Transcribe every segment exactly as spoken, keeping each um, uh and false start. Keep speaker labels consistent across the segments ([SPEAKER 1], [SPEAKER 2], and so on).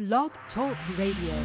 [SPEAKER 1] Blog Talk Radio.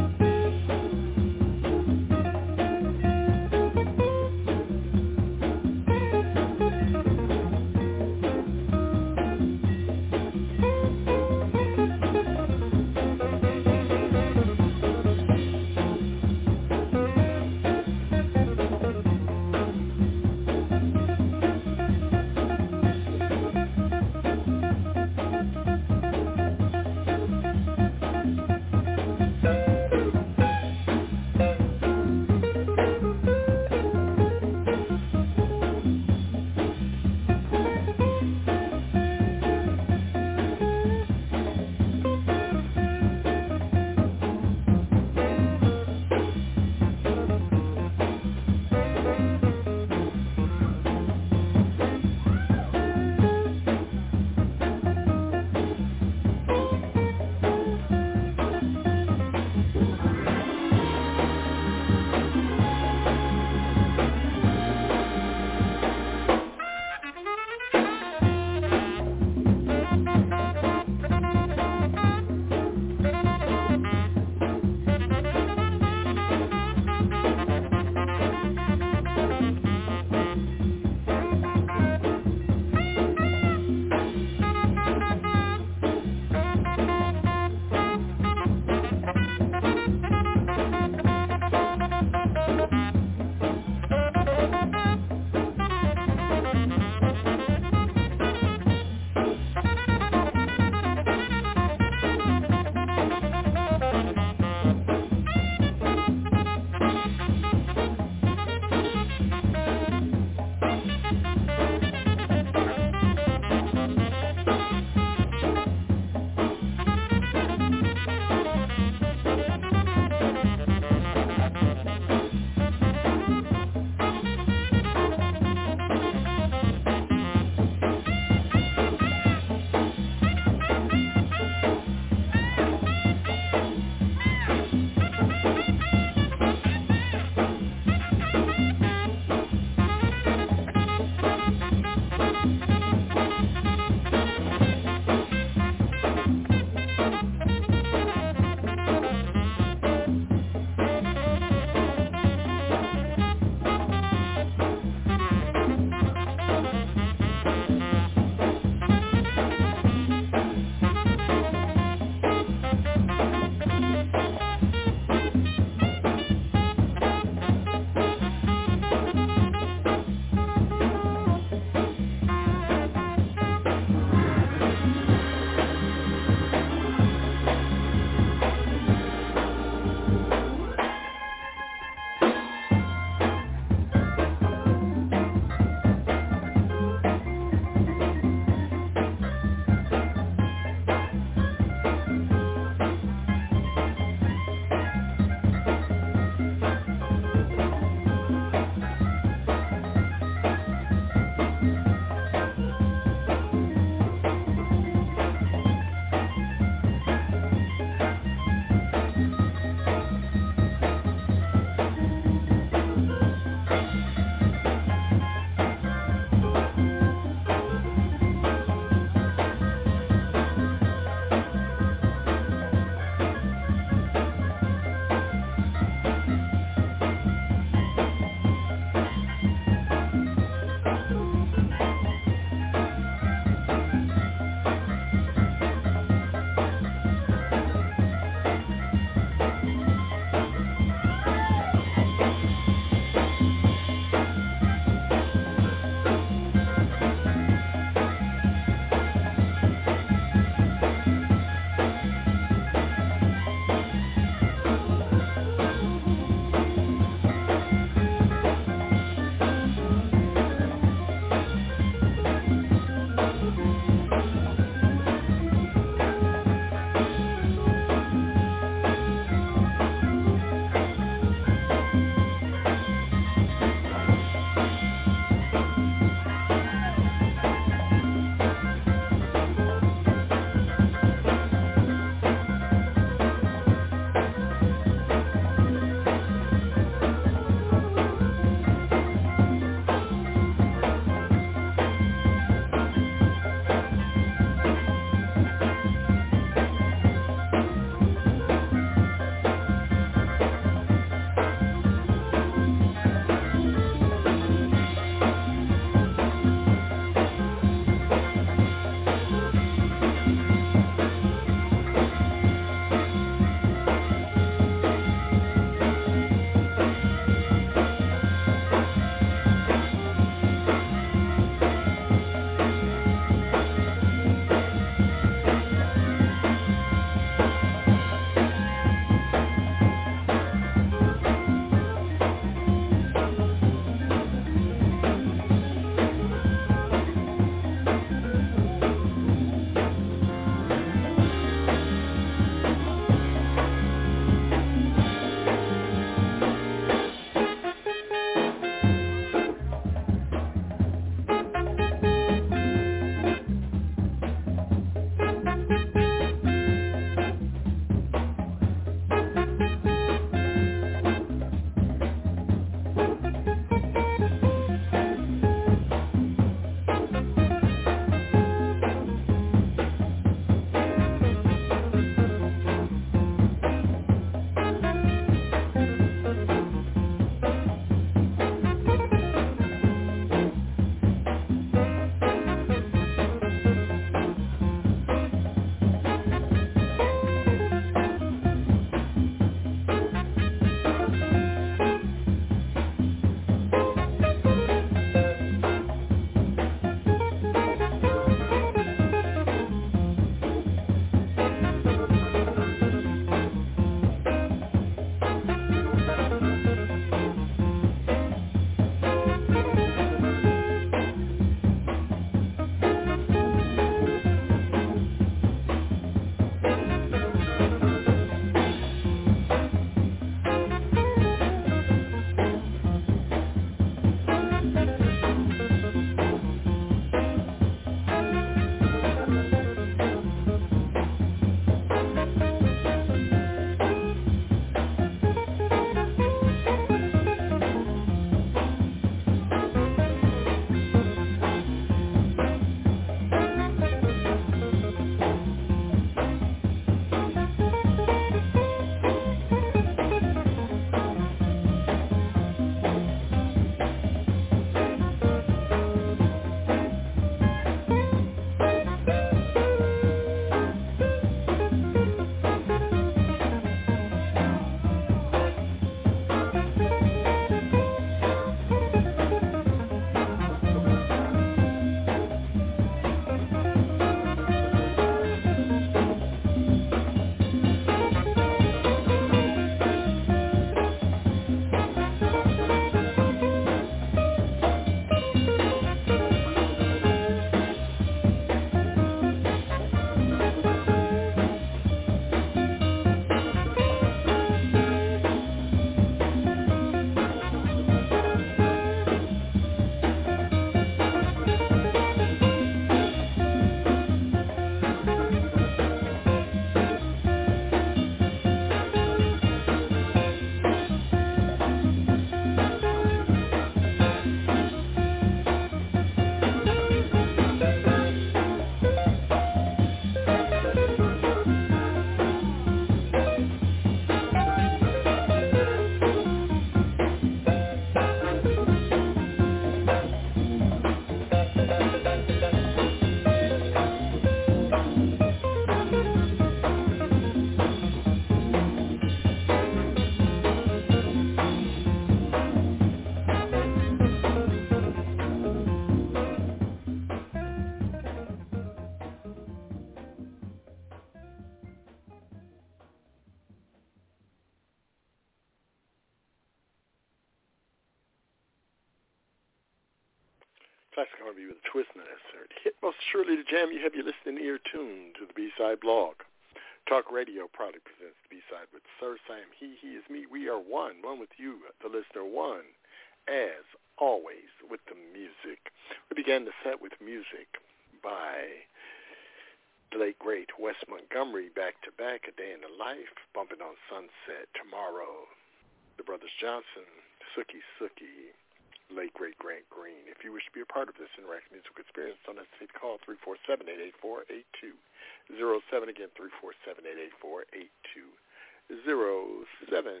[SPEAKER 2] Classic R and B with a twist in that third hit. Most surely to jam, you have your listening ear tuned to the B-Side blog. Talk Radio proudly presents the B-Side with Sir Sam. He, he is me. We are one. One with you, the listener. One, as always, with the music. We began the set with music by the late, great Wes Montgomery, back-to-back, A Day in the Life, Bumping on Sunset, Tomorrow, The Brothers Johnson, Sookie Sookie, late, great Grant Green. If you wish to be a part of this interactive musical experience, don't hesitate to call three four seven, eight eight four, eight two zero seven. Again, three four seven, eight eight four, eight two zero seven.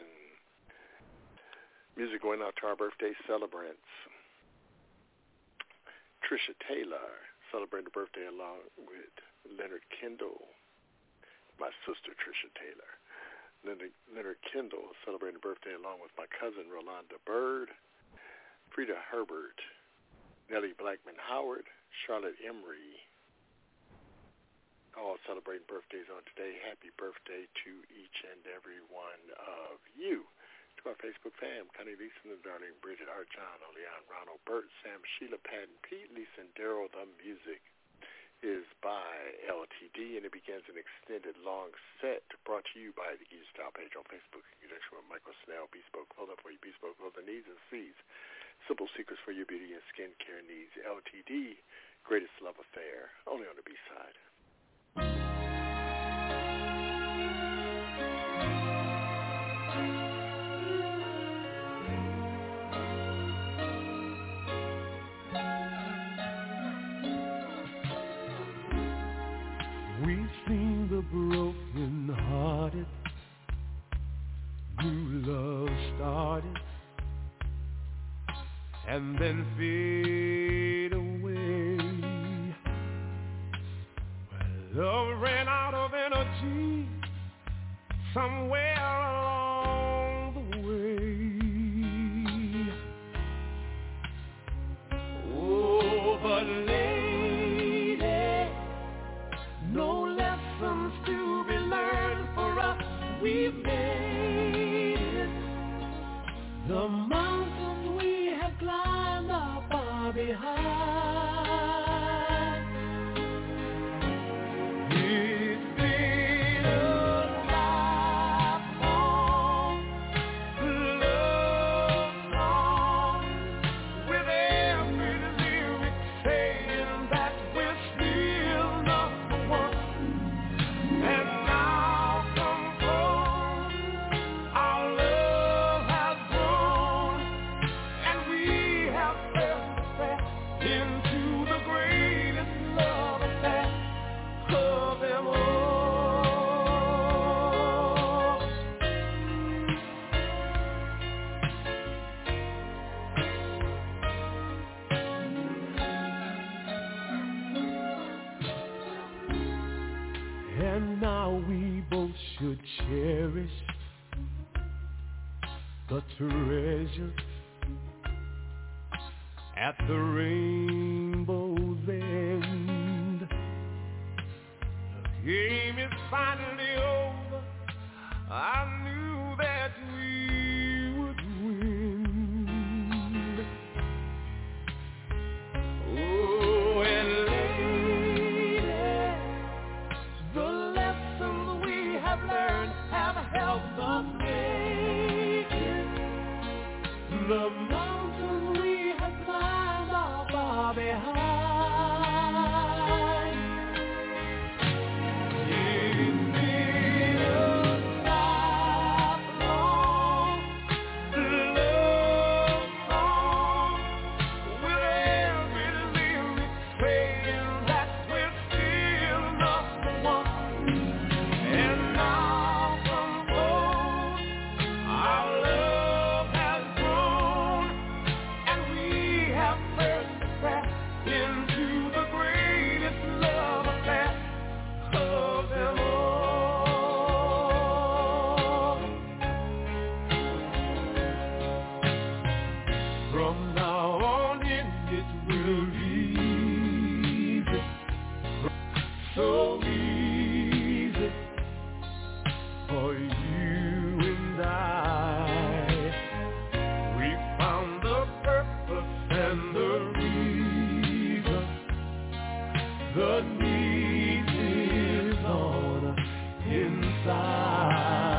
[SPEAKER 2] Music going out to our birthday celebrants. Trisha Taylor, celebrating her birthday along with Leonard Kendall, my sister Trisha Taylor. Leonard, Leonard Kendall, celebrating her birthday along with my cousin Rolanda Bird. Frida Herbert, Nellie Blackman Howard, Charlotte Emery, all celebrating birthdays on today. Happy birthday to each and every one of you. To our Facebook fam, Connie Lisa, the darling Bridget, Art John, Olean, Ronald, Bert, Sam, Sheila, Patton, Pete, Lisa, and Daryl. The music is by L T D, and it begins an extended long set brought to you by the Geese Style page on Facebook in conjunction with Michael Snell, Bespoke Clothing for your bespoke clothing needs and seeds. Simple secrets for your beauty and skincare needs. L T D, greatest love affair, only on the B-Side.
[SPEAKER 3] We've seen the broken-hearted, new love started, and then fade away. Well, love ran out of energy somewhere along the way. Oh, but lady, no lessons to be learned for us. We've made it. The mountains we have climbed are far behind. It's been a lifelong love song with every lyric saying that we're still number one. And now come home, our love has grown, and we have fell into the greatest love affair of them all. And now we both should cherish the treasure at the rainbow's end. The game is finally over. I knew that we would win. Oh, and lady, the lessons we have learned have helped us make it. The mountains we have climbed are far behind. It's been a lifelong love song with every lyric saying that we're still number one. And now come home, our love has grown, and we have persevered into the greatest love affair of them all. From now on in, it will be easy, so easy for you and I. We found the purpose and the The need is on inside.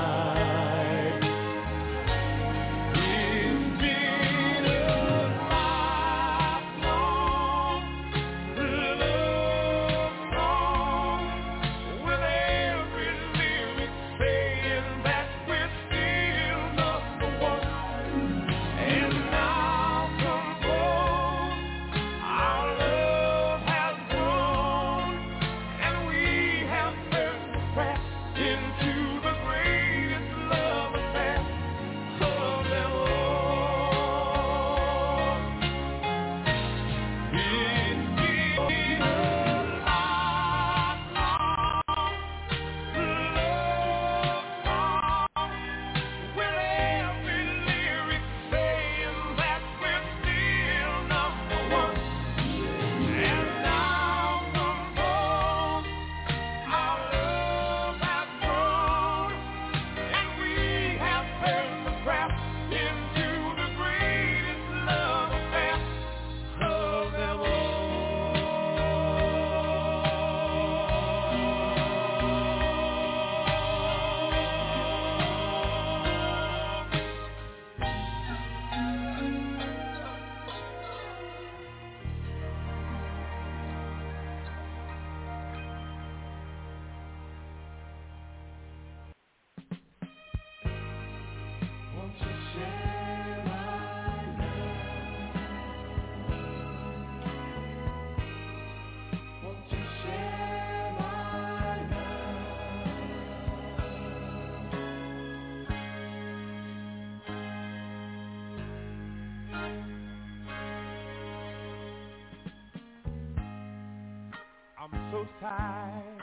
[SPEAKER 3] I'm so tired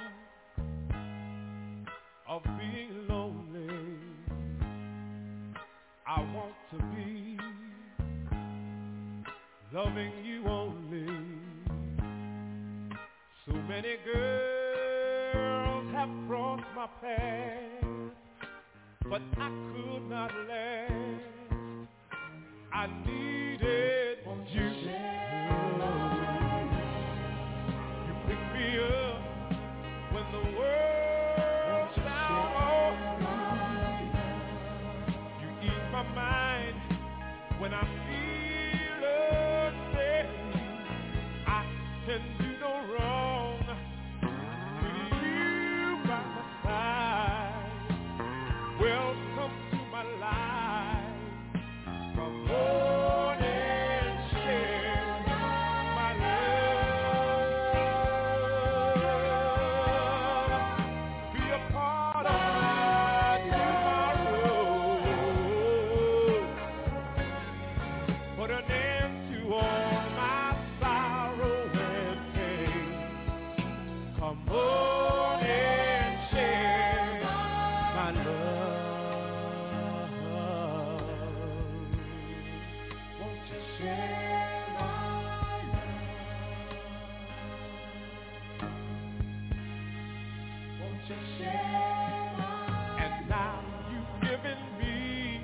[SPEAKER 3] of being lonely. I want to be loving you only. So many girls have crossed my path, but I could not last. I needed you. Me up when the world's down. You ease my mind when I feel unsteady. I can do no wrong with you by my side. Welcome to my life. Come on and share my love. And now you've given me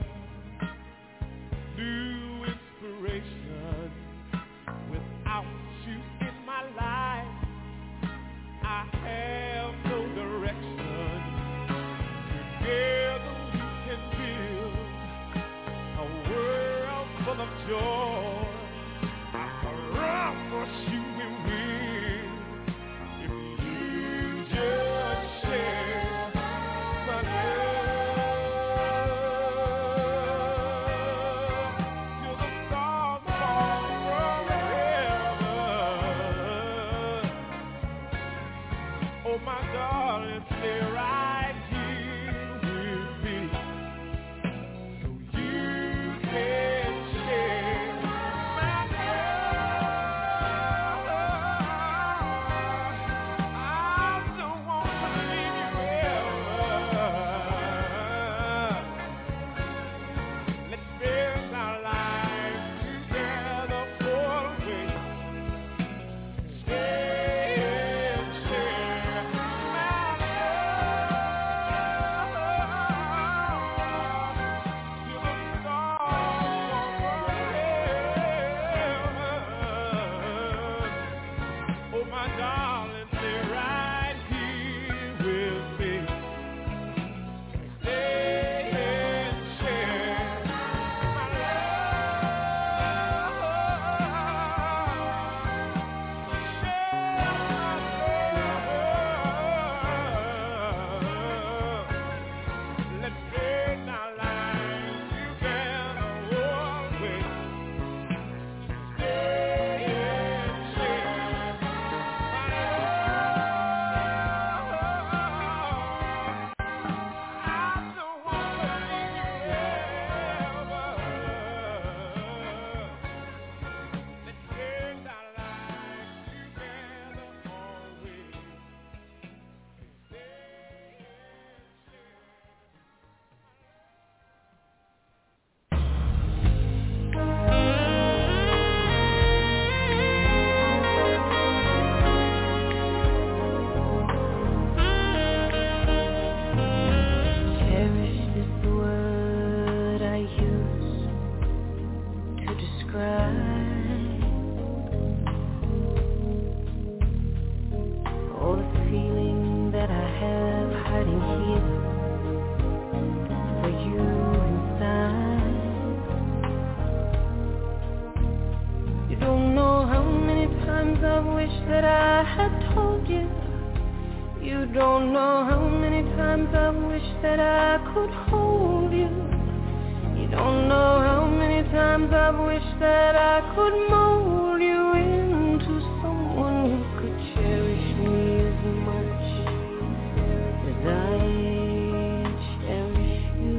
[SPEAKER 3] new inspiration. Without you in my life, I have no direction. Together we can build a world full of joy. I promise you we will if you just share my love till the stars fall from heaven. Oh my darling, stay right here with me so you can share my love. I don't want to leave you ever. Let's spend our lives together for a week. Stay and share my love.
[SPEAKER 4] don't know how many times I've wished that I could hold you. You don't know how many times I've wished that I could mold you into someone who could cherish me as much as I cherish you.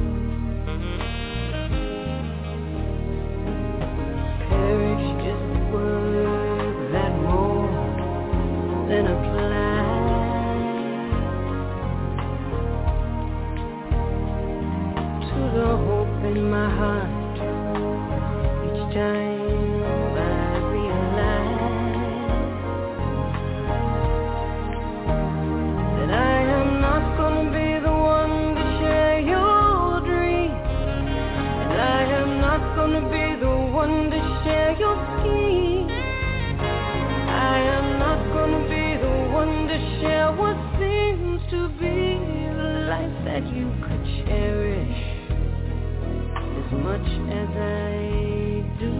[SPEAKER 4] Perish is the word that more than applies to the hope in my heart each time I realize that I am not gonna be the one to share your dream, and I am not gonna be the one to share your scheme. I am not gonna be the one to share what seems to be the life that you could cherish as much as I do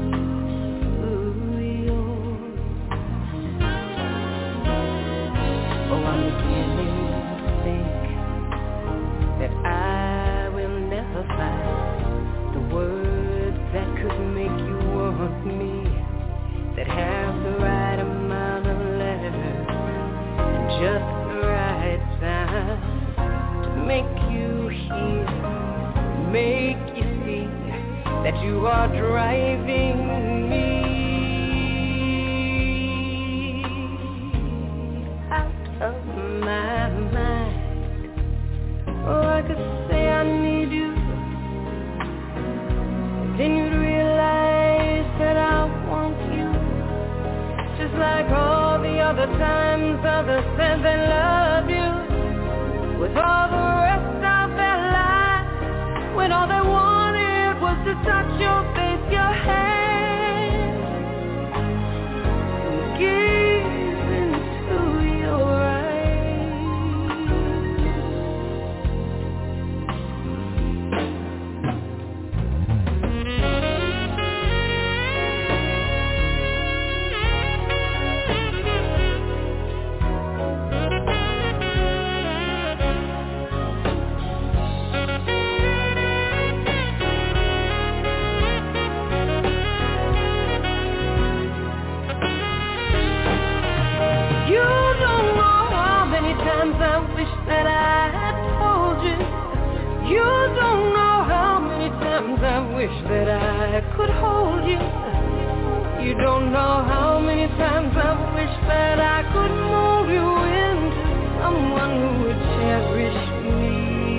[SPEAKER 4] yours. Oh, I'm beginning to think that I will never find the words that could make you want me, that have the right amount of letters and just the right sound to make you hear, make you see that you are driving me out of my mind. Oh, I could say I need you, then you'd realize that I want you, just like all the other times others said they loved you, with all the rest of their lives, when all they wanted was to touch your face, your hand, and gaze into your that I had told you. You don't know how many times I've wished that I could hold you. You don't know how many times I've wished that I could mold you into someone who would cherish me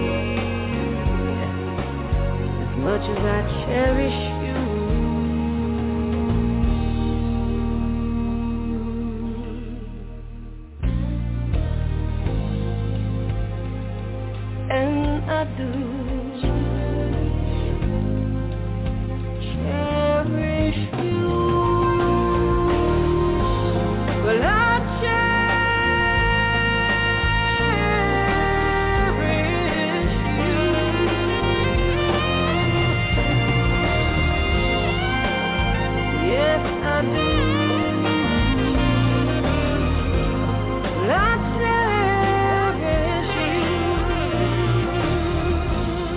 [SPEAKER 4] as much as I cherish you. I do cherish you. Well, I cherish you. Yes, I do. Well, I cherish you.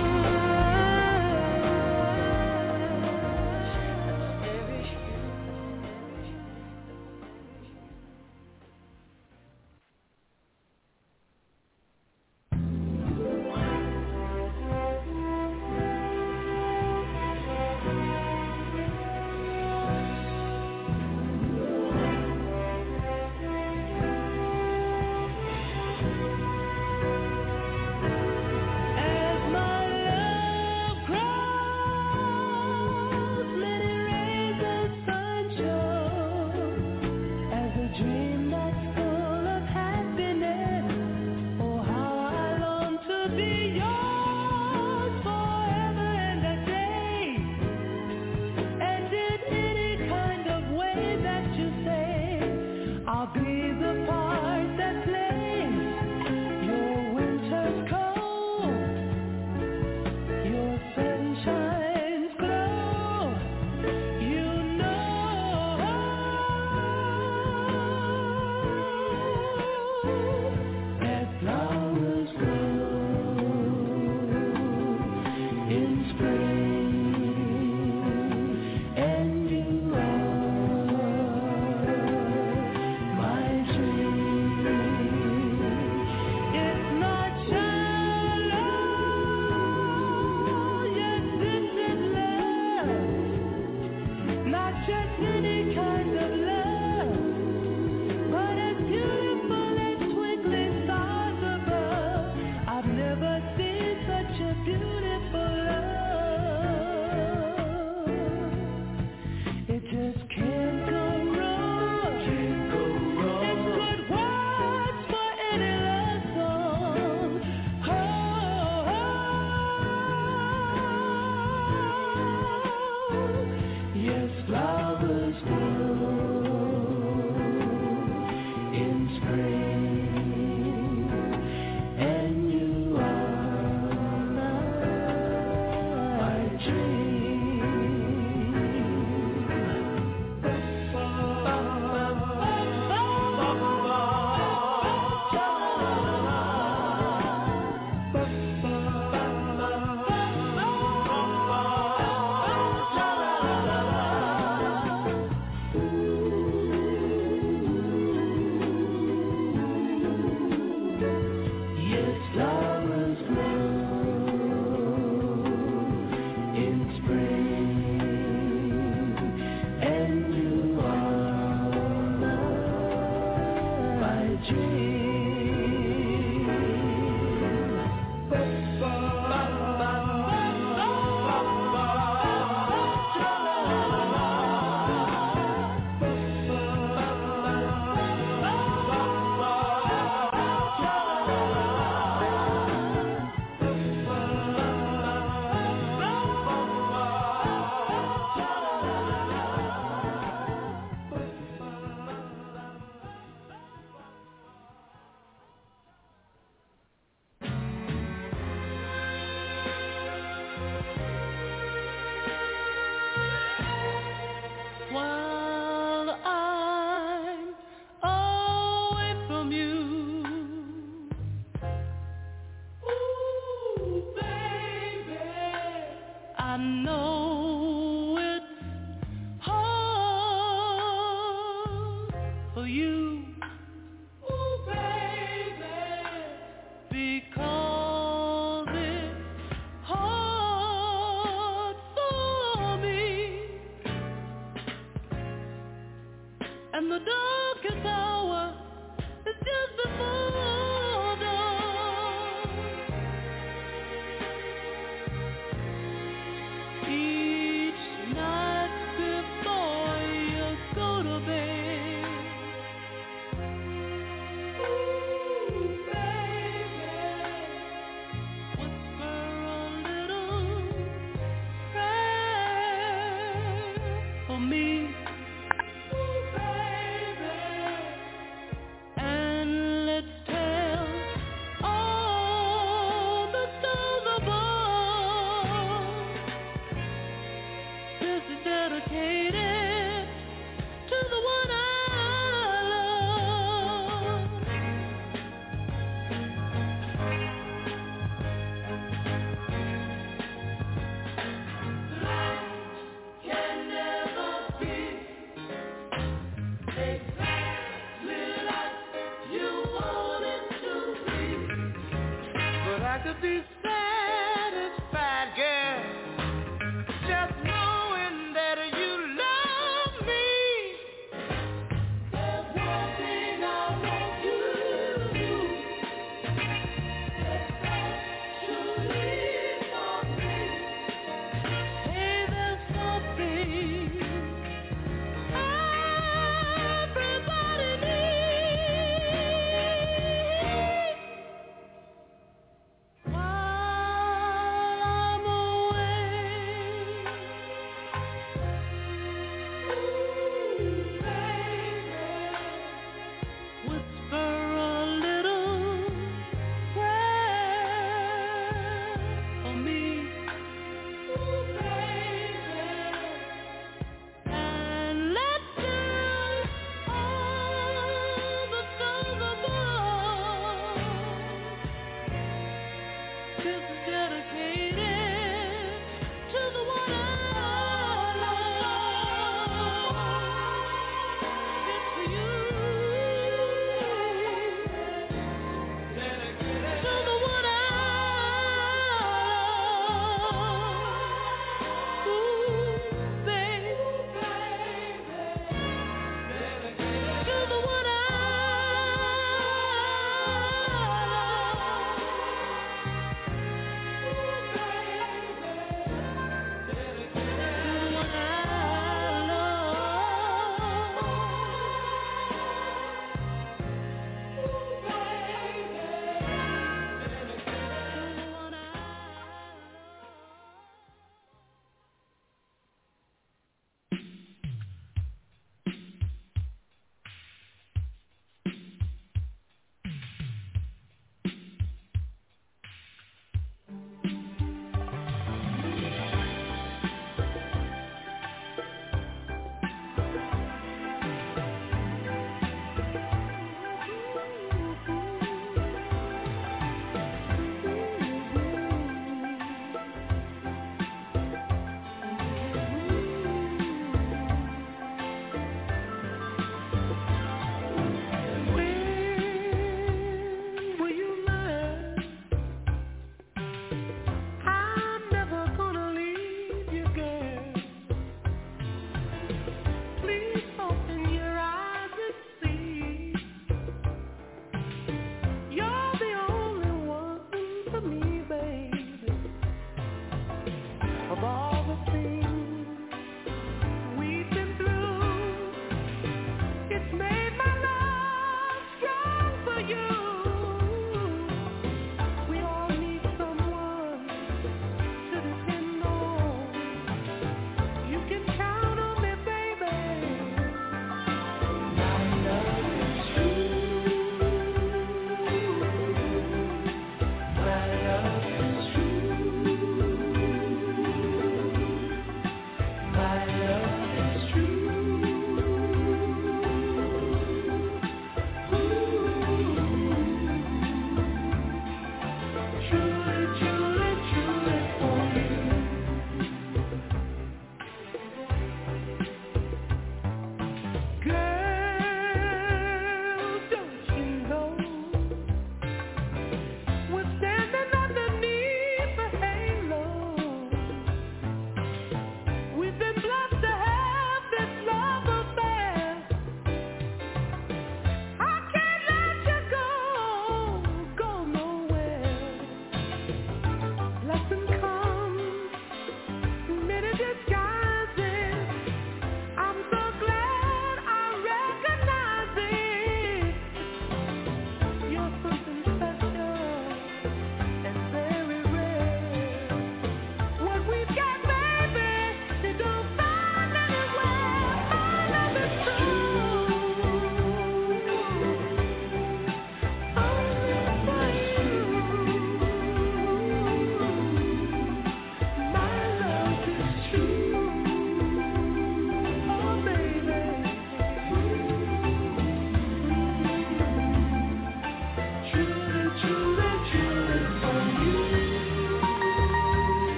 [SPEAKER 5] Why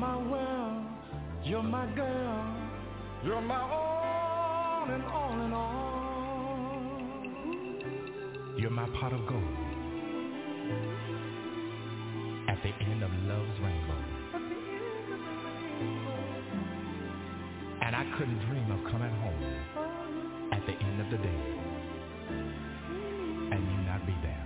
[SPEAKER 3] my world, you're my girl, you're my all and all and all.
[SPEAKER 5] You're my pot of gold at the end of love's rainbow. And I couldn't dream of coming home at the end of the day and you not be there.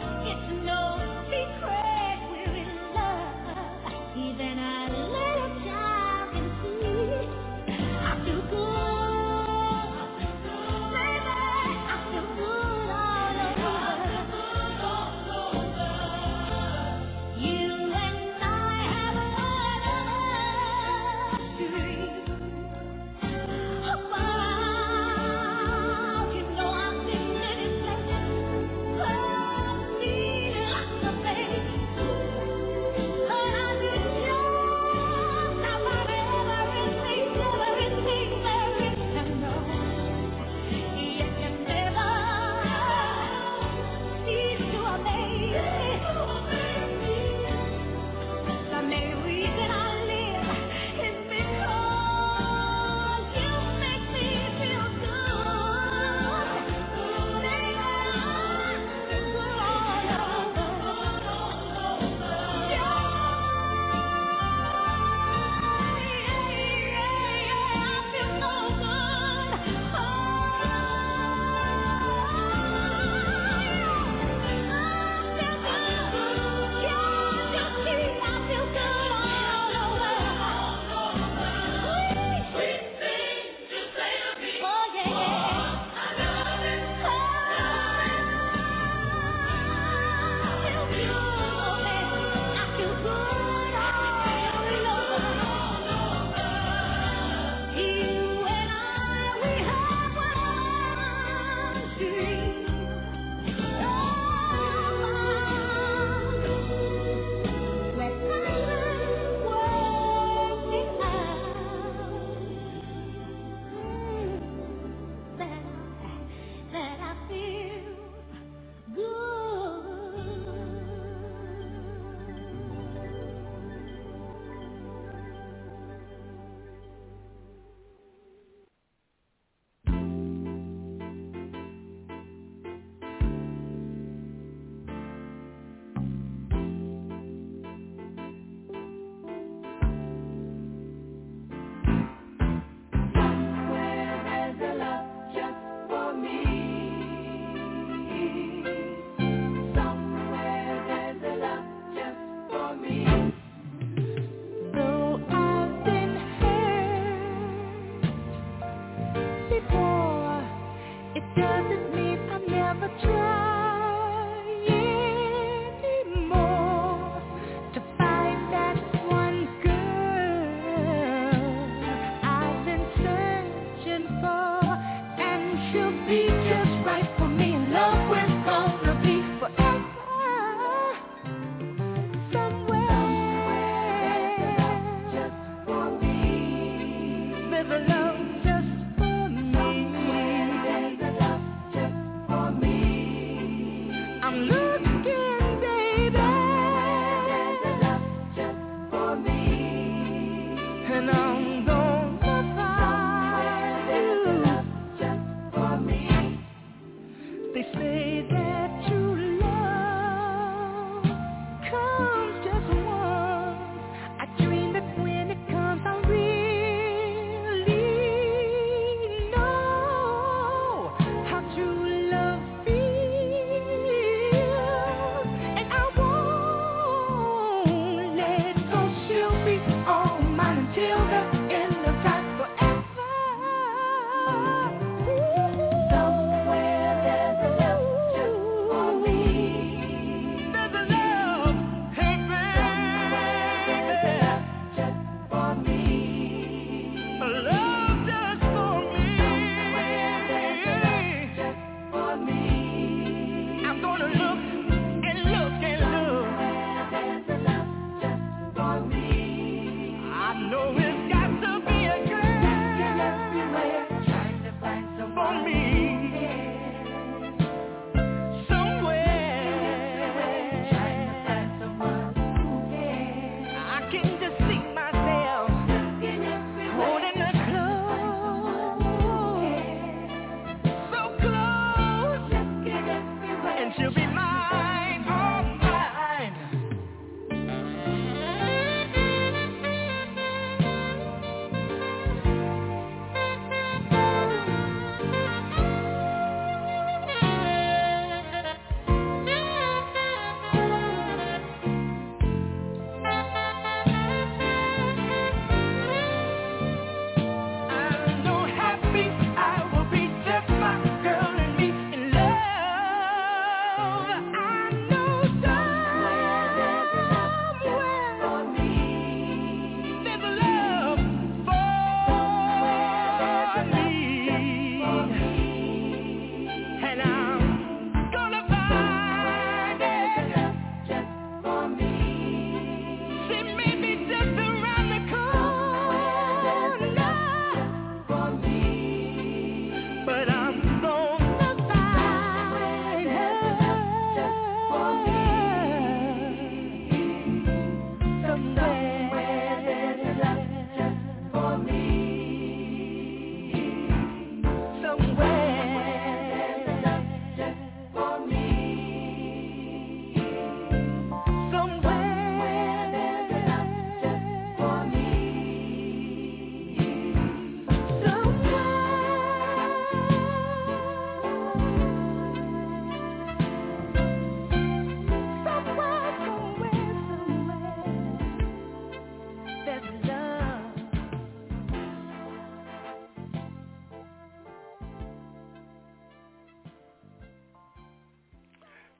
[SPEAKER 6] Secret we're in love, even a little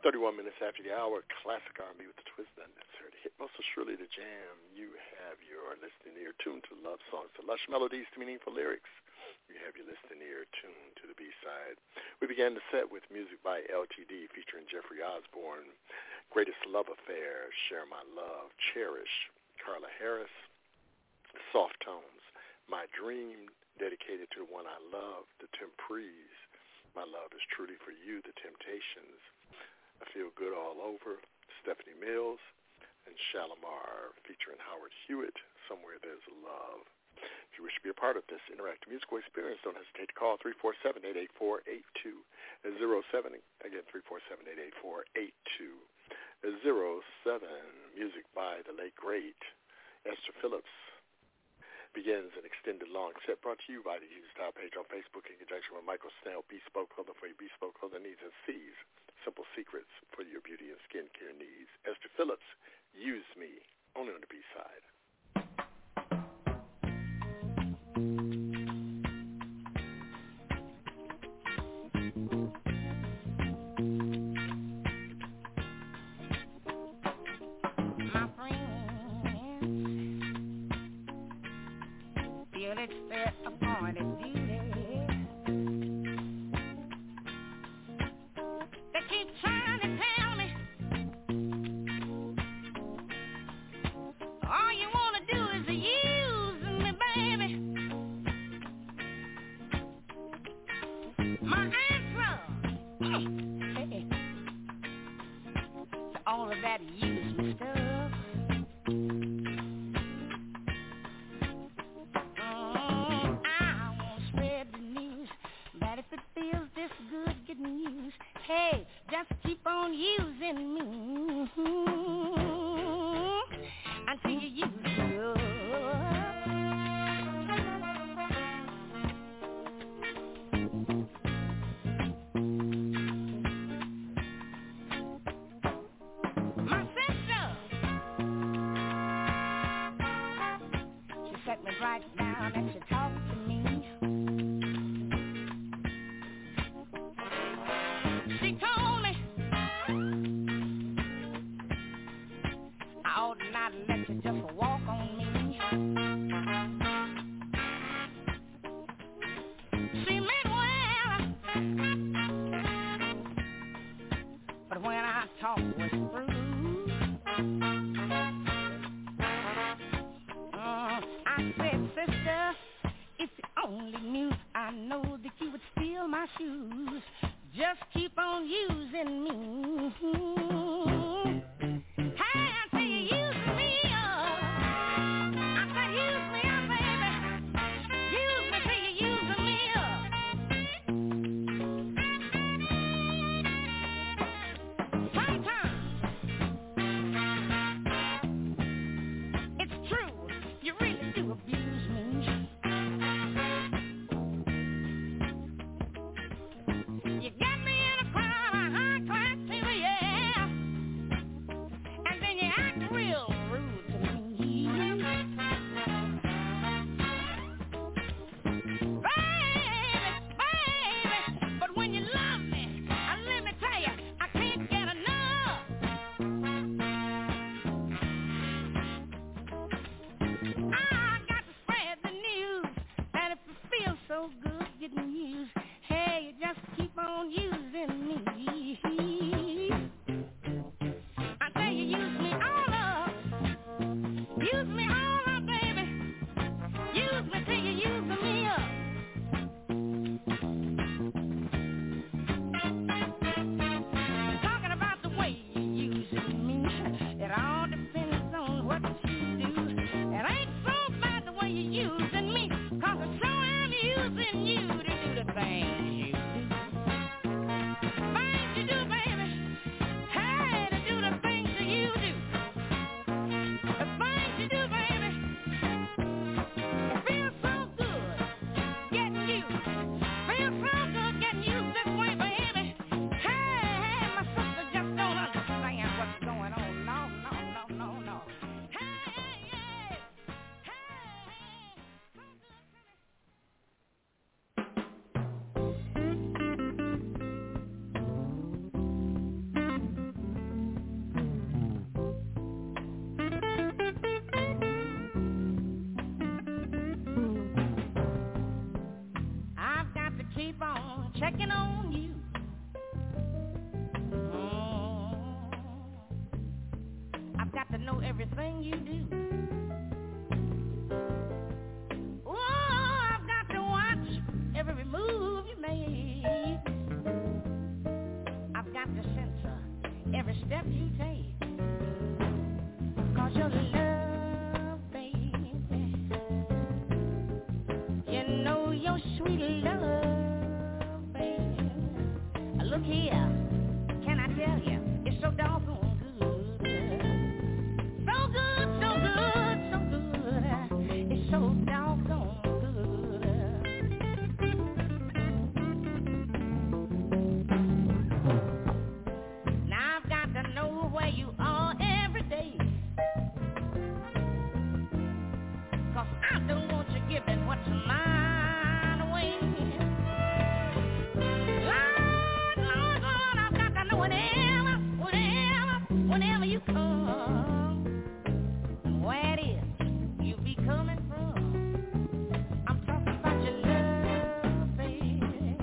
[SPEAKER 2] thirty-one minutes after the hour, classic R and B with the twist and insert. Hit most surely the jam. You have your listening ear tuned to love songs, to lush melodies, to meaningful lyrics. You have your listening ear tuned to the B-side. We began the set with music by L T D featuring Jeffrey Osborne, Greatest Love Affair, Share My Love, Cherish, Carla Harris, Soft Tones, My Dream, dedicated to the one I love, the Temprees, My Love Is Truly For You, the Temptations, I Feel Good All Over, Stephanie Mills, and Shalimar featuring Howard Hewitt, Somewhere There's Love. If you wish to be a part of this interactive musical experience, don't hesitate to call three four seven, eight eight four, eight two zero seven. Again, three four seven, eight eight four, eight two zero seven. Music by the late, great Esther Phillips begins an extended long set brought to you by the Use Style page on Facebook in conjunction with Michael Snell, Bespoke Clothing for your bespoke clothing needs, and C's Simple Secrets for your beauty and skincare needs. Esther Phillips, Use Me, only on the B-side.
[SPEAKER 6] Do, baby.
[SPEAKER 4] everything you do. Oh, I've got to watch every move you make. I've got to censor every step you take. 'Cause your love, baby, you know your sweet love, baby. Look here, can I tell you, it's so doggone good. So good, so good, so good. It's so doggone good. Now I've got to know where you are every day. 'Cause I don't want you giving what's mine away. Lord, Lord, Lord, I've got to know whenever, whenever, whenever you come, where it is you be coming from. I'm talking about your love, baby.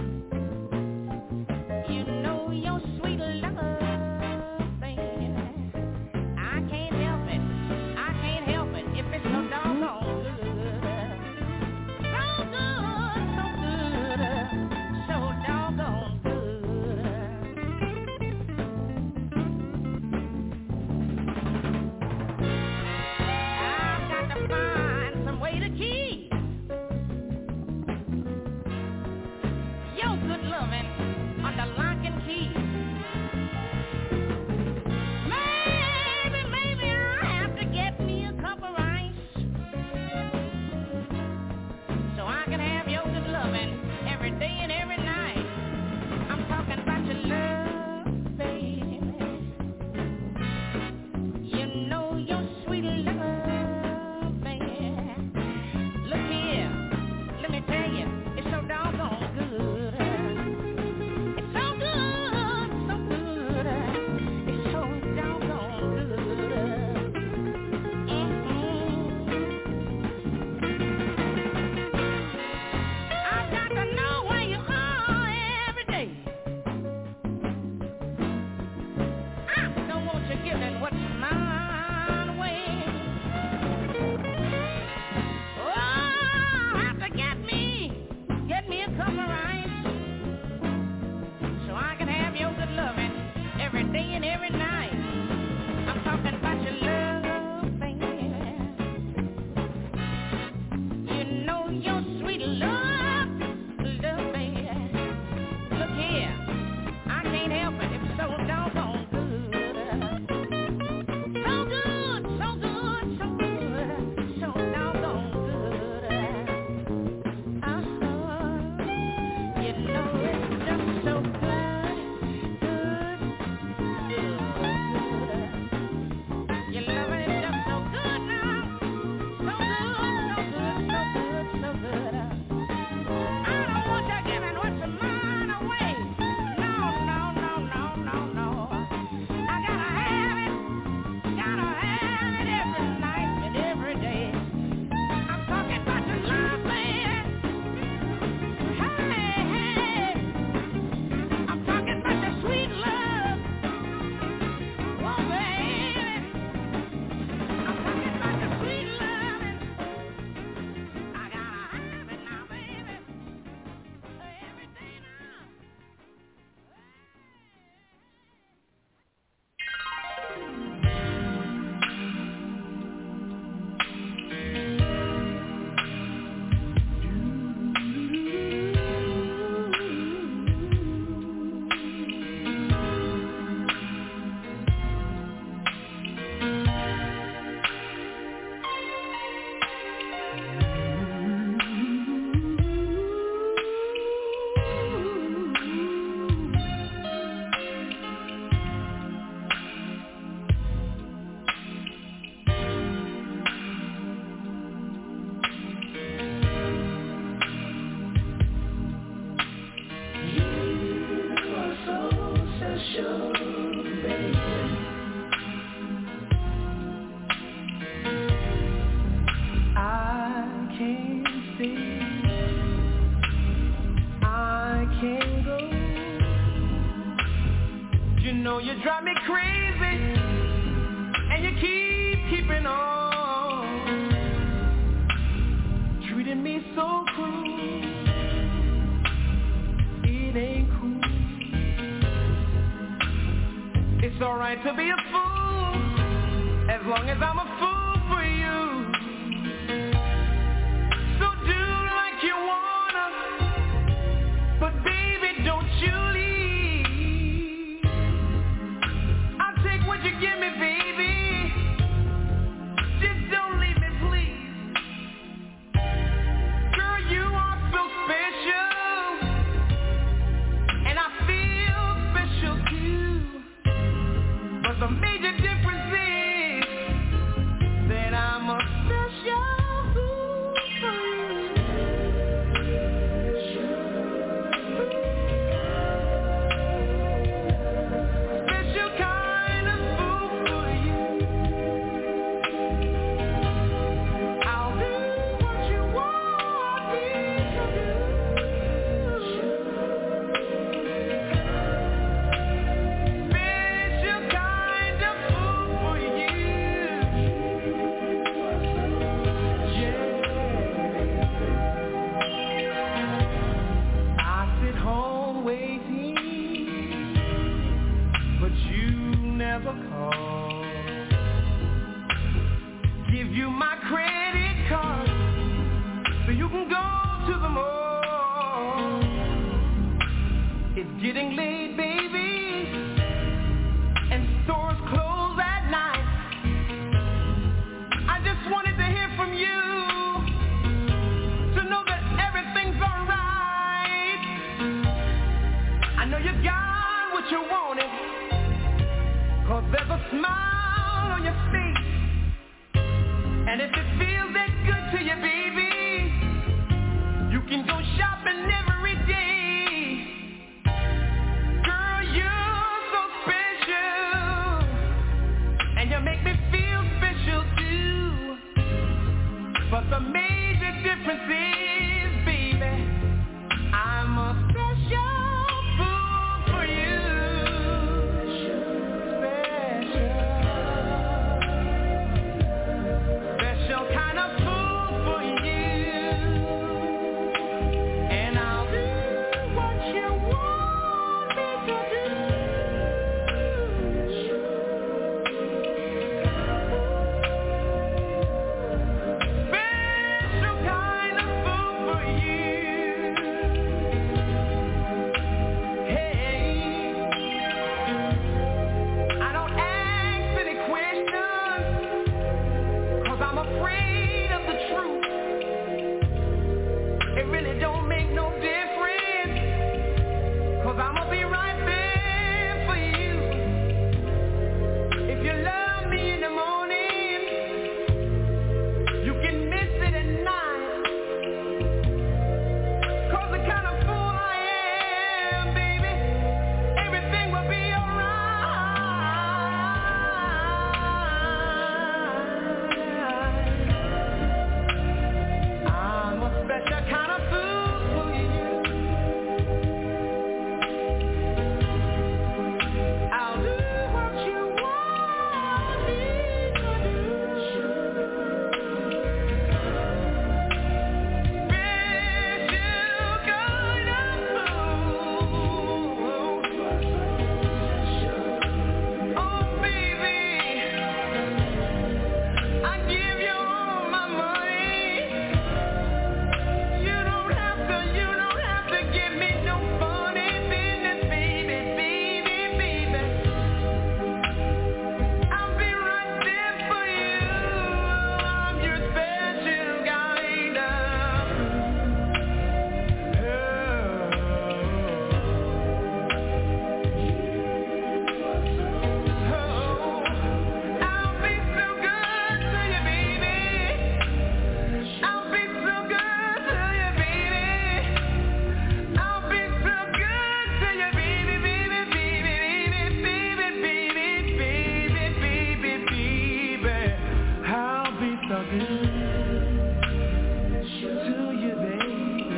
[SPEAKER 4] You know your sweet love, baby. I can't help it, I can't help it if it's so doggone good. So good, so good, so doggone good. I've got to find some way to keep your good loving under lock and key. Maybe, maybe I have to get me a cup of ice so I can have your good loving every day and every night. I'm talking about your love, baby. You know your sweet love, baby. Look here, let me tell you, it's so doggone good. It's so good, so good. It's so doggone good. Mm-hmm. I've got to know where you are every day. I don't want you giving what's mine away. Oh, I have to get me, get me a cup of rice so I can have your good loving every day and every night. I'm talking about your love, baby. You know your sweet love, love, baby. Look here, I can't help it, it's so doggone good. So good, so good, so good, so doggone good. Uh-huh. You know it's just so good, good, good. Your loving is just so good now. So good, so good, so good, so good. I don't want you giving what's mine away. No, no, no, no, no, no. I gotta have it, gotta have it every night and every day. I'm talking about your love, baby. Hey, hey. I'm talking about your sweet love. Oh, baby. I'm talking about your sweet loving. I gotta have it now, baby. Every day now.
[SPEAKER 3] You know you drive me crazy, and you keep right to be a fool as long as I'm a fool for you. So do like you wanna, but baby, don't you leave. I'll take what you give me, baby. Just don't leave me, please. Girl, you are so special, and I feel special too. But the major difference is that I'm a special fool for you. Special kind of fool for you. I'll do what you want me to do. Special kind of fool for you. Yeah. I sit home waiting, but you never call. Give you my credit card so you can go to the mall. It's getting late, baby, and stores close at night. I just wanted to hear from you to know that everything's alright. I know you got what you wanted, 'cause there's a smile on your face. And if it feels that good to you, baby, you can go shopping every day. Girl, you're so special, and you make me feel special too. But the major difference is, baby, I'm a special fool for you. Special. Special kind of fool for you. And I'll do what you want me to do. Special kind of fool for you. Hey, I don't ask any questions, 'cause I'm afraid of the truth. It really don't make no difference, 'cause I'ma be right there for you. If you love me in the morning, you can miss it at night. 'Cause the kind of fool I am, baby, everything will be alright. I'm a special kind of fool for you. I'll do what you want me to do. Special kind of fool. Oh, baby, I give you all my money. You don't have to, you don't have to give me no funny business, baby, baby, baby. I'll be right there for you. I'm your special kind of oh, I'll be so good to you, baby. I'll be so good to you, baby. I'll be so good to you, baby, baby, baby, baby, baby, baby, baby, baby. I'll be so good to you, baby.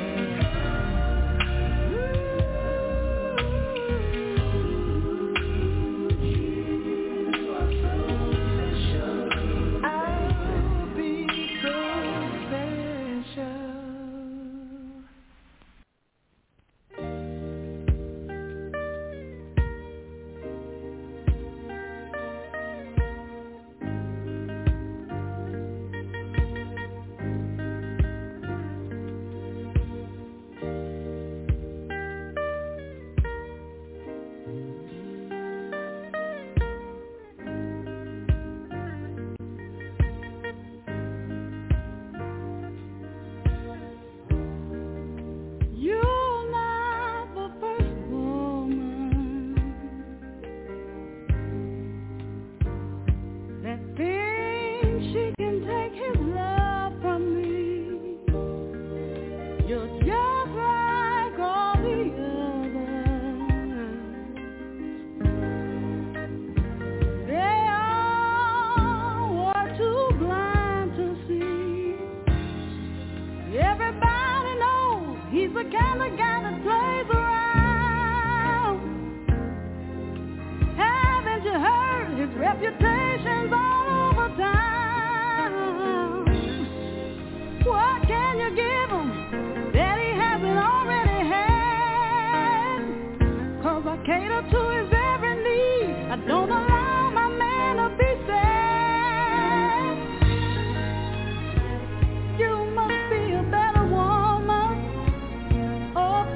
[SPEAKER 3] I'll be so special.
[SPEAKER 6] Reputation's all over town. What can you give him that he hasn't already had? 'Cause I cater to his every need. I don't allow my man to be sad. You must be a better woman. Oh,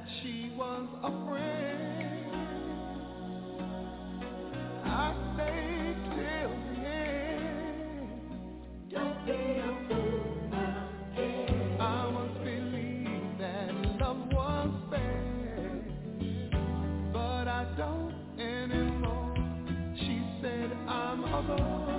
[SPEAKER 3] that she was a friend. I stayed till the end. Don't be a fool again. I once believed that love was fair, but I don't anymore. She said I'm a girl.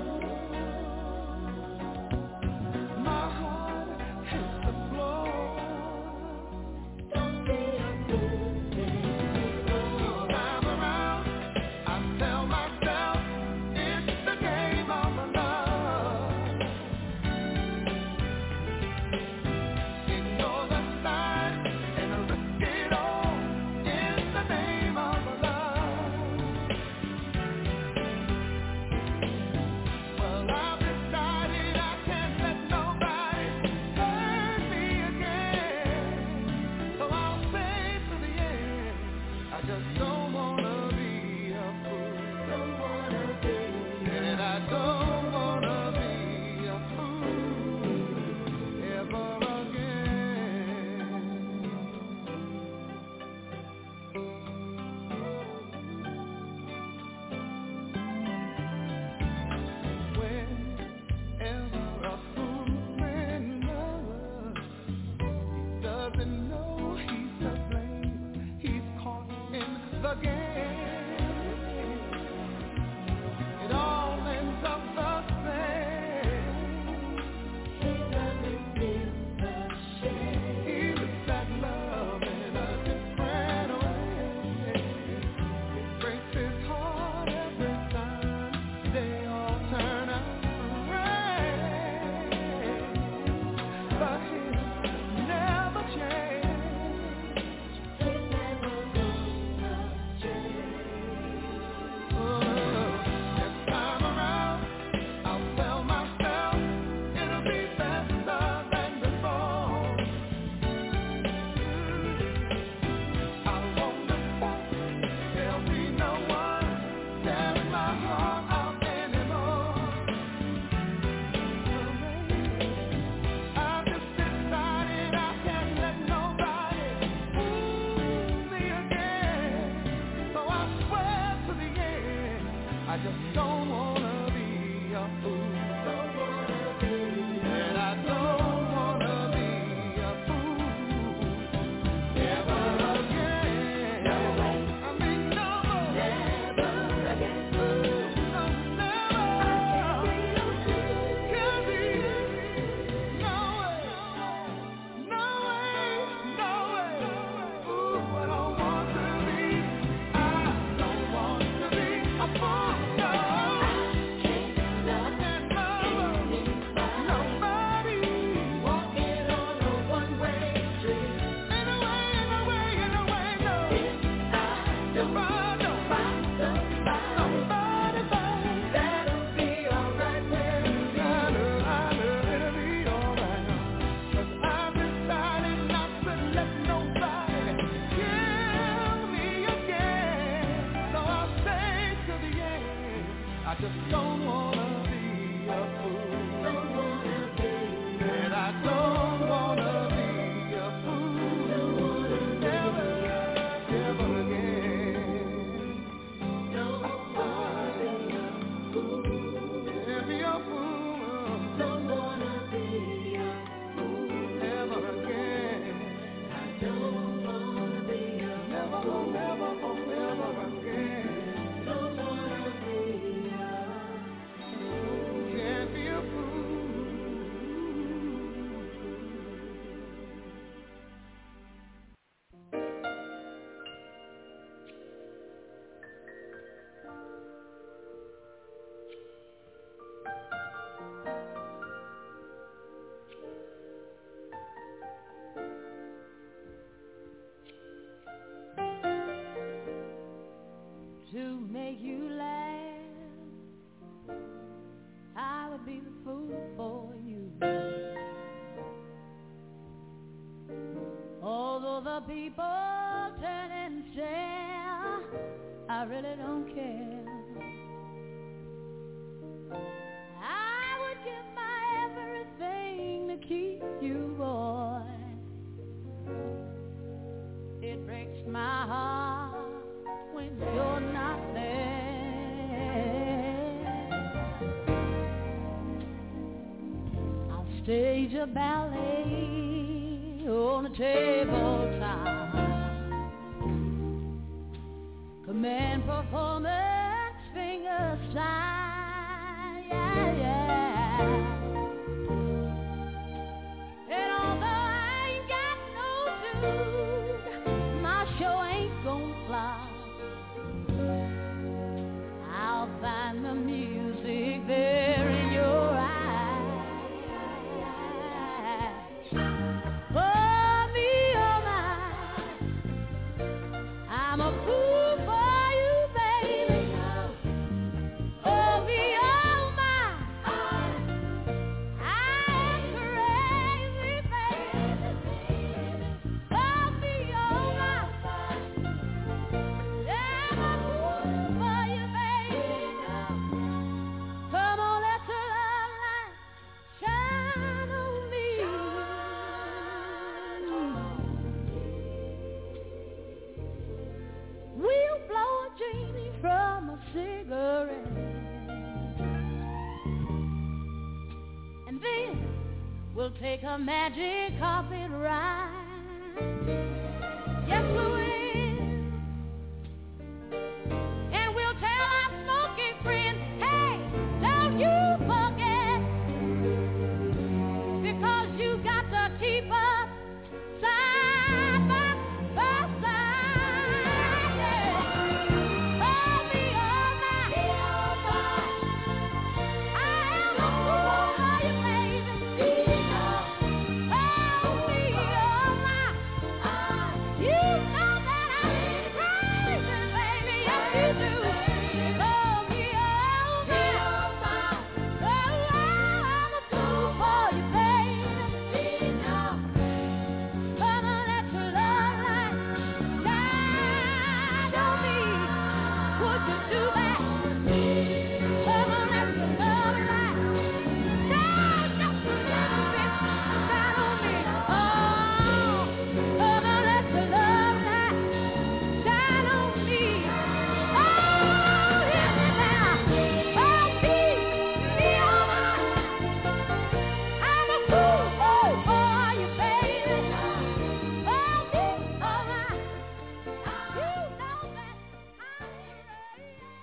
[SPEAKER 6] To make you laugh, I would be the fool for you. Although the people turn and stare, I really don't care. I would give my everything to keep you, boy. It brings my heart when you're not there. I'll stage a ballet on a tabletop, command performance, finger slide, yeah, yeah. And although I ain't got no dude, my show ain't gon' fly. I'll find the music there in your eyes. Oh, me, oh my, I'm a fool for you, baby. Oh, me, oh my, I am crazy, baby. Oh, me, oh my, yeah, I'm a fool for you, baby. Come on, let the love light shine on me. We'll blow a genie from a cigarette, and then we'll take a magic carpet ride. Yes, we will. And we'll tell our smoking friends, hey, don't you forget, because you got to keep us side by by side. Yeah. Oh, me, oh, my, I am a fool for you, baby. Oh, me, oh, my, you know that I'm crazy, baby. Yes, you do. Oh, me, oh, my, oh, I'm a fool for you, baby. Come on, let your love light shine on me. Would you do that? Come on, let your love light shine just a little bit, shine on me. Oh, come on, let your love light shine on me. Oh, hear me now. Oh, me, me, oh, my, I'm a fool for you, baby. Oh, me, oh, my, you know that I'm crazy, baby.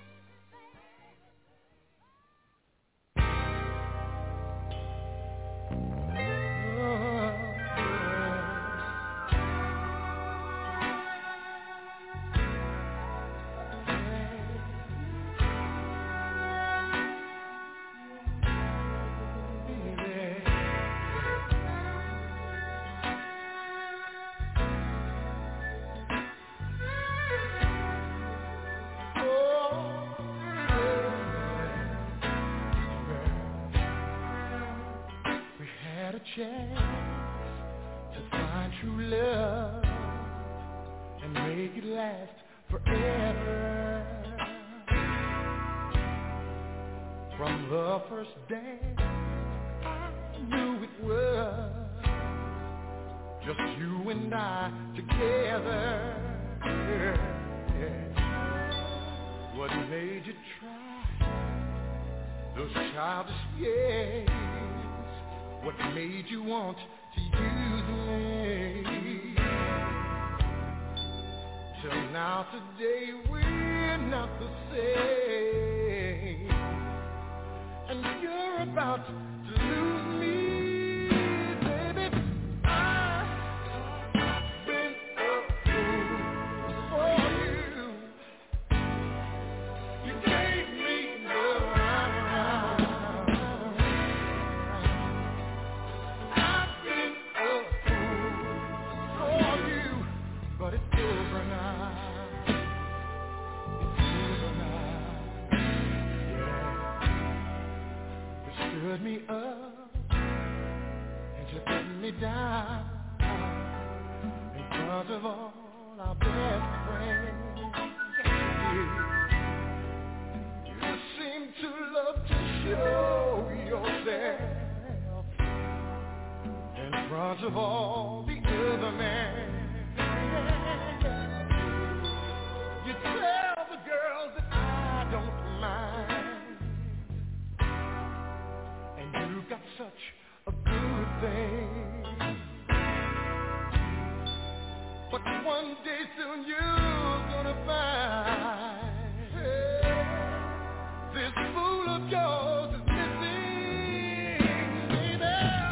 [SPEAKER 7] We had a chance to find true love and make it last forever. From the first dance, I knew it was just you and I together. Yeah. What made you try those childish games? What made you want to use me? Till now today we're not the same, and you're about to lose me, baby. I've been a fool for you. You gave me the runaround. I've been a fool for you, but it's over now. It's over now. Yeah. You stood me up and you put me down in front of all our best friends. You seem to love to show yourself in front of all the other men. way. But one day soon you're gonna find this fool of yours is missing, baby.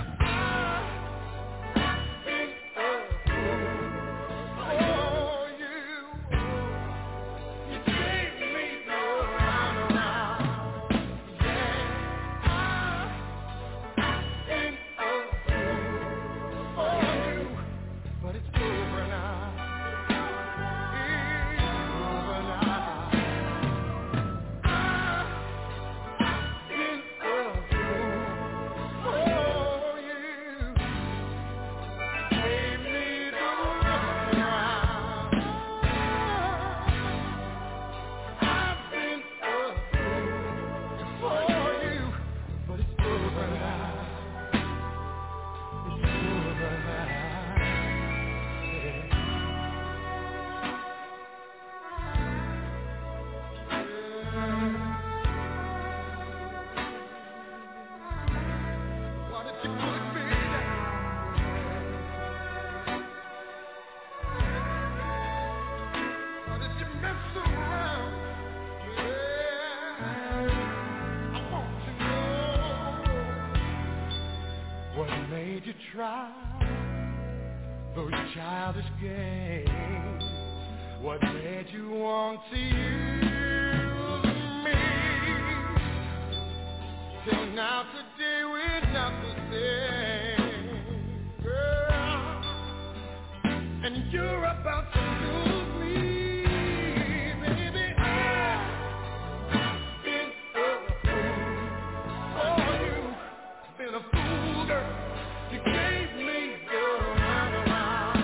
[SPEAKER 7] I've been a fool for you. You gave me the runaround. Yeah, I've been a fool for you, but it's over now. You try those childish games. What made you want to use me? Till now today we're not the same, girl. And you're about to lose me, baby. I've been a fool for you. Been a fool, girl. You gave me the runaround.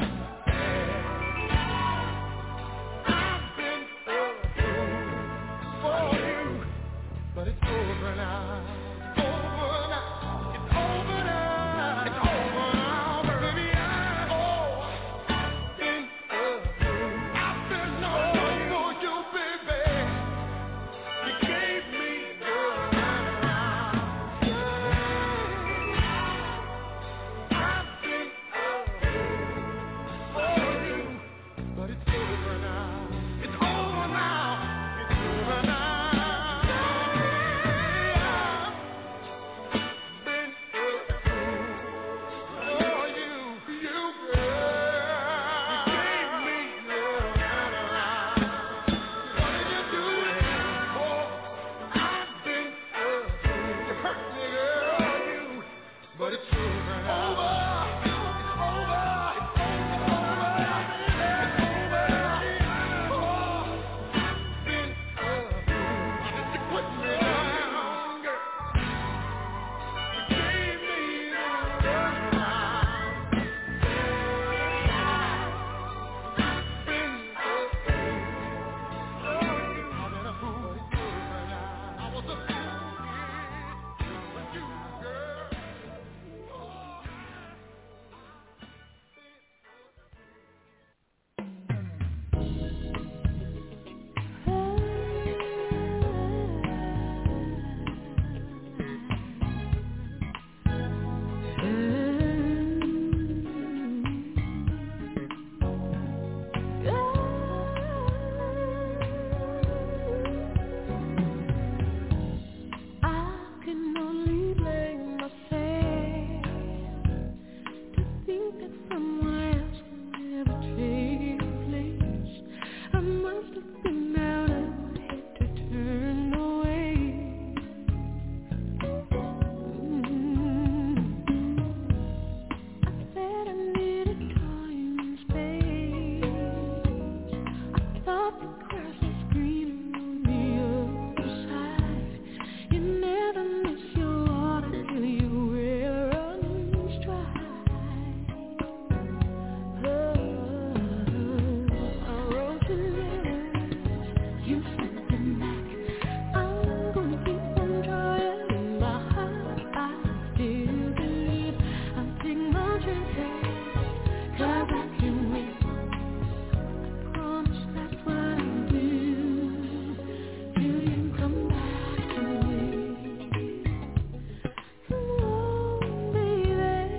[SPEAKER 7] Yeah. I've been a fool for you, but it's over now. It's over now. It's over now. It's over now, baby. I, oh, I've been a fool. I've been no fool for you, baby. You gave me the runaround. But it's over now. Over. It's over. It's over. It's over. Oh, I've been a fool. You put me down, girl. You gave me the runaround. I've been a fool. Oh, I've been a fool. It's over now. I was a fool. But you, girl.
[SPEAKER 6] Baby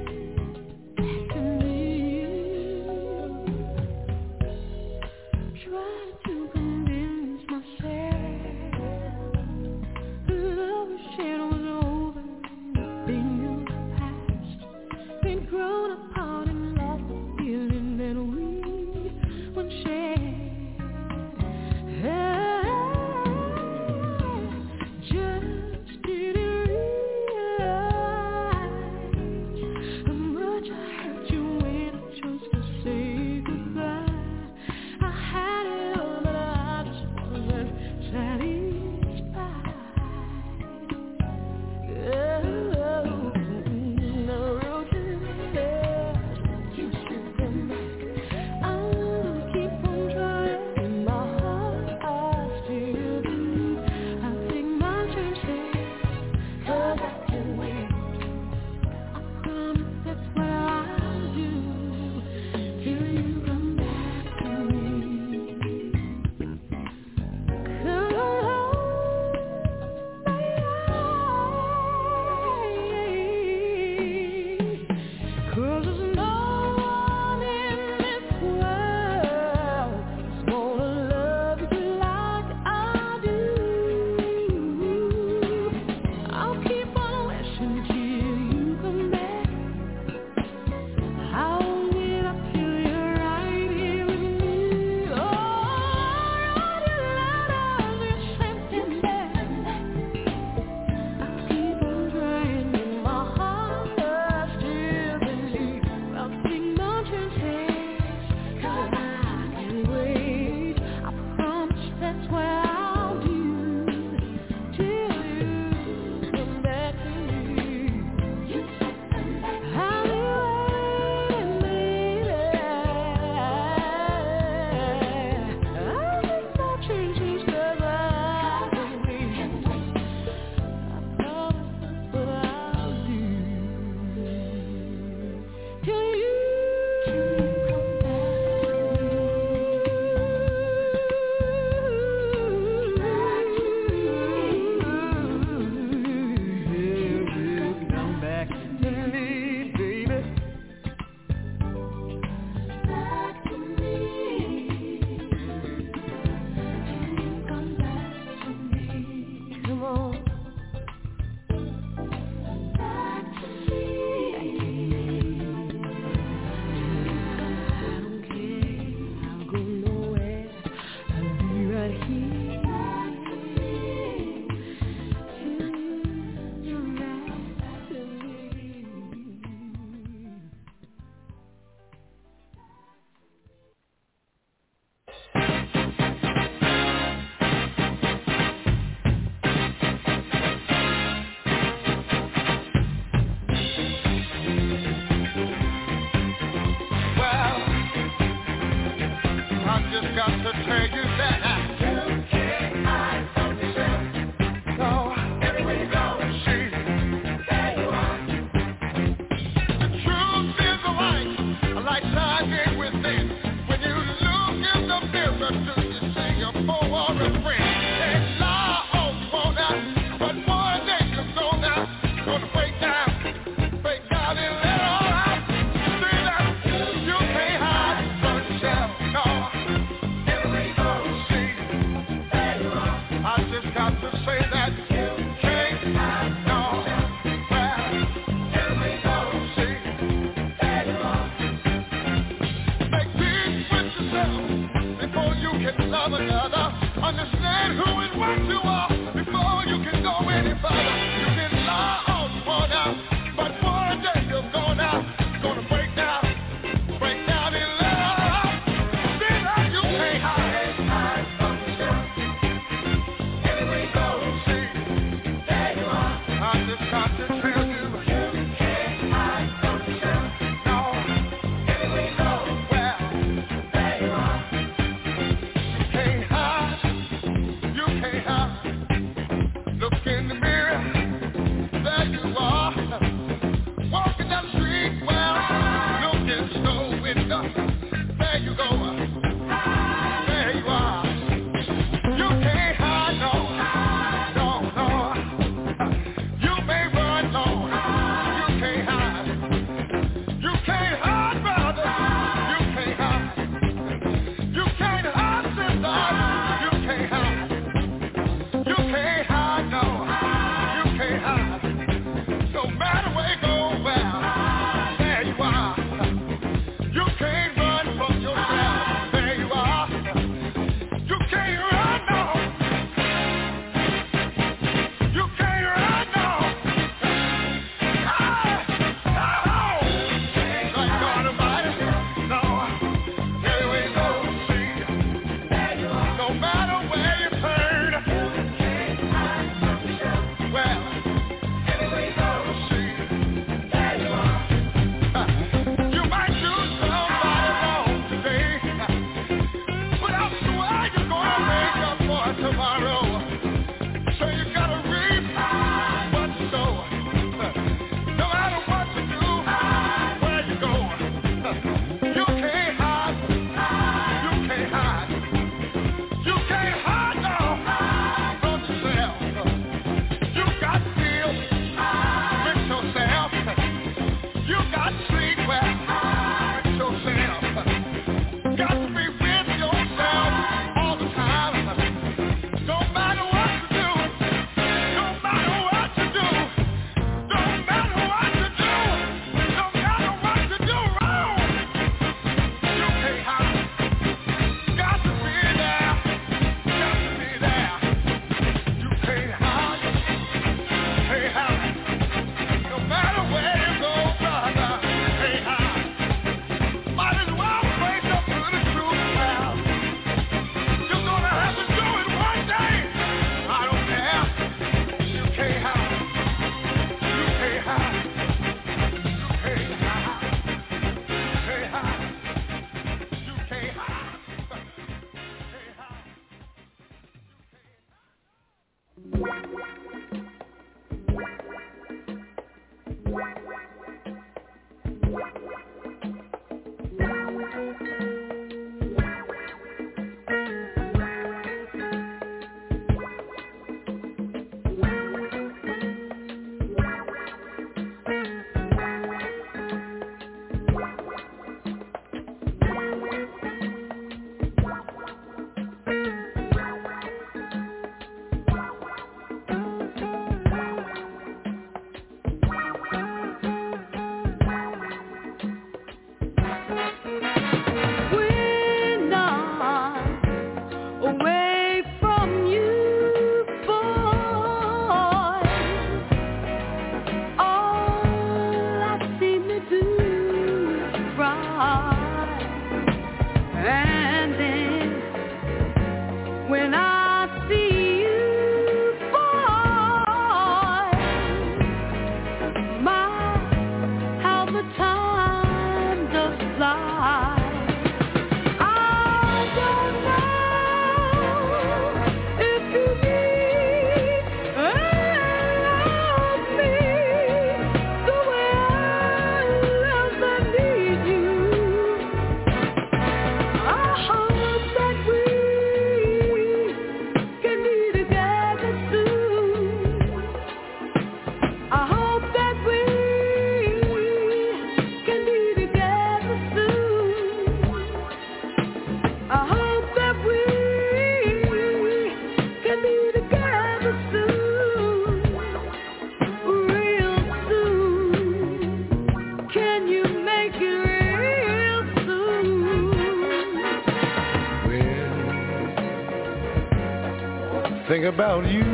[SPEAKER 7] about you,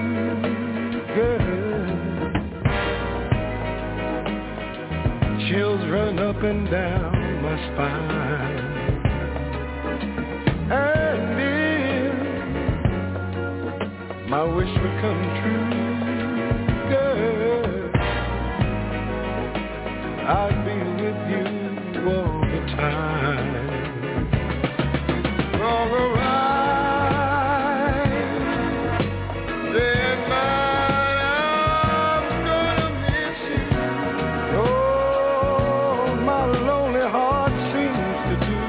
[SPEAKER 7] girl. Chills run up and down my spine. And if my wish would come true, girl, I'd be with you all the time. All right, day and night I'm gonna miss you. Oh, my lonely heart seems to do.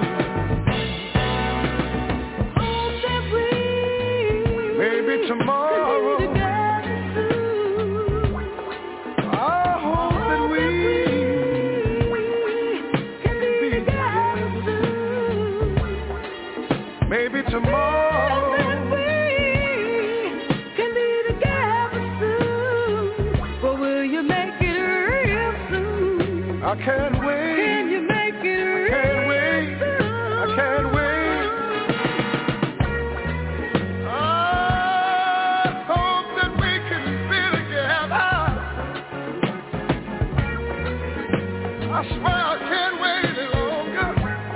[SPEAKER 6] Hope that we
[SPEAKER 7] Maybe tomorrow
[SPEAKER 6] can be together soon.
[SPEAKER 7] I hope that we
[SPEAKER 6] Can be together soon.
[SPEAKER 7] maybe tomorrow
[SPEAKER 6] That we can be together soon. But will you make it real soon?
[SPEAKER 7] I can't wait.
[SPEAKER 6] Can you make it real
[SPEAKER 7] Can't wait.
[SPEAKER 6] soon?
[SPEAKER 7] I can't wait. I hope that we can be together. I swear I can't wait any longer.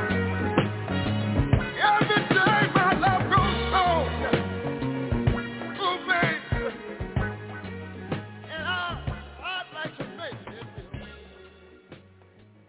[SPEAKER 7] Every day my love grows stronger. Oh, baby. And I, I'd like to make it.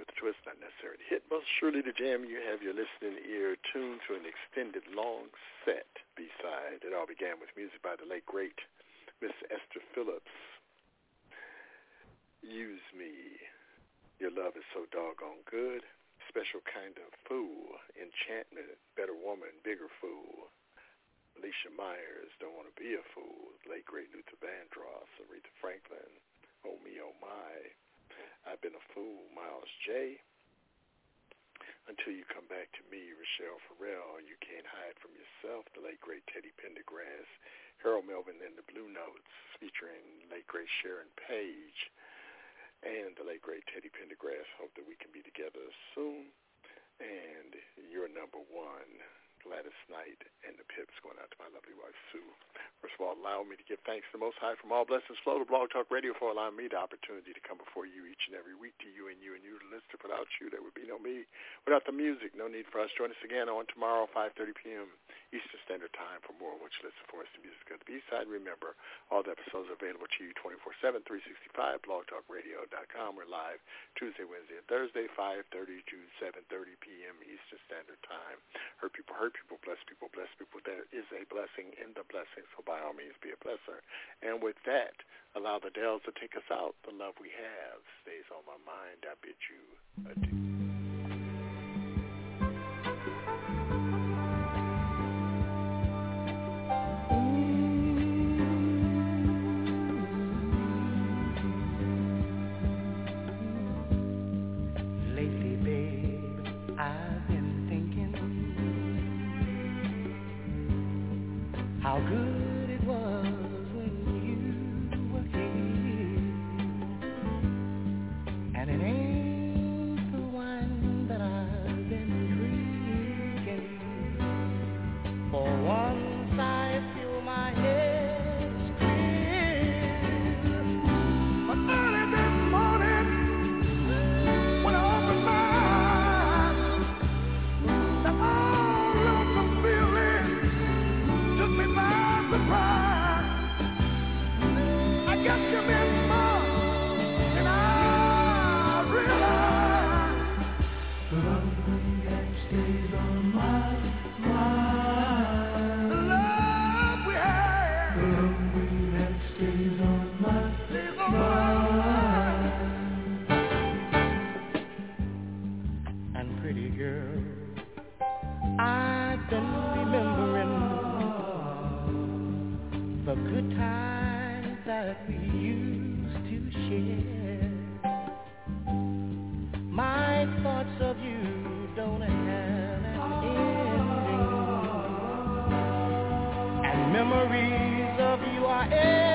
[SPEAKER 2] with a twist, not necessarily to hit. Most surely to jam. You have your listening ear tuned to an extended long set B-side. It all began with music by the late, great Miss Esther Phillips. Use Me. Your love is so doggone good. Special kind of fool. Enchantment. Better woman. Bigger fool. Alicia Myers. Don't want to be a fool. Late, great Luther Vandross. Aretha Franklin. Oh me, oh my. I've been a fool. Miles J. Until You Come Back to Me. Rochelle Farrell. You Can't Hide from Yourself. The late, great Teddy Pendergrass. Harold Melvin and the Blue Notes, featuring late, great Sharon Page and the late, great Teddy Pendergrass. Hope that we can be together soon. And You're Number One, Gladys Knight and the Pips, going out to my lovely wife, Sue. First of all, allow me to give thanks to the Most High from all blessings flow to Blog Talk Radio for allowing me the opportunity to come before you each and every week, to you and you and you to listen. Without you, there would be no me. Without the music, no need for us. Join us again on tomorrow, five thirty p.m. Eastern Standard Time for more of what you listen for us, the music of the B-side. Remember, all the episodes are available to you twenty-four seven, three sixty-five, blog talk radio dot com. We're live Tuesday, Wednesday, and Thursday, five thirty to seven thirty p.m. Eastern Standard Time. Hurt people, hurt people, bless people, bless people. There is a blessing in the blessing, so by all means be a blesser. And with that, allow the Dells to take us out. The love we have stays on my mind. I bid you adieu.
[SPEAKER 4] How good it was when you were here, and it ain't the wine that I've been drinking. For once I feel my head spin. But early this morning, when I opened my eyes, that all of the feeling took me by surprise. I guess you meant more than I realized. The love that stays on my mind. The love we have. The love that stays on my stays on mind. And pretty girl, I've been remembering the good times that we used to share. My thoughts of you don't have an ending, and memories of you are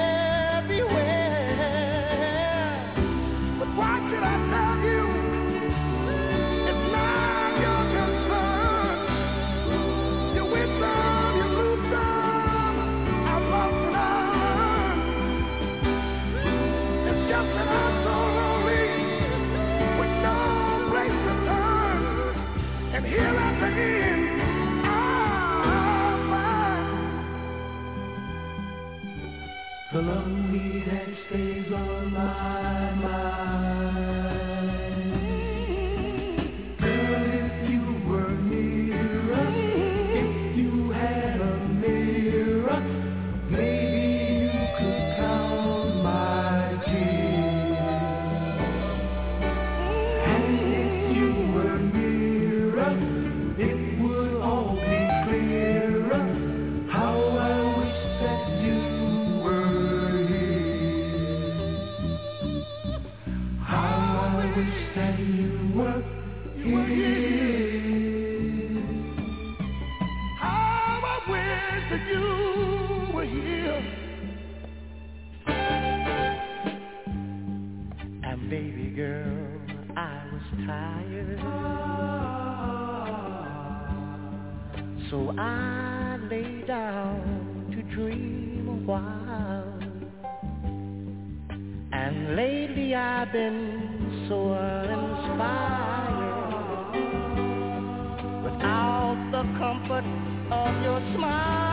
[SPEAKER 4] everywhere. But why should I tell you? It's not your concern. You win some, you lose some. I've lost and I learned. It's just that I'm so lonely with no place to turn. And here at the end, I find the lonely that stays on my mind. Girl, if you were nearer, if you had a mirror, maybe you could count my tears. And if you were nearer, it would all be clearer. How I wish that you were here. How I wish that you were here. How I wish that you were here. And baby girl, I was tired, so I lay down to dream a while. And lately I've been so uninspired, without the comfort of your smile.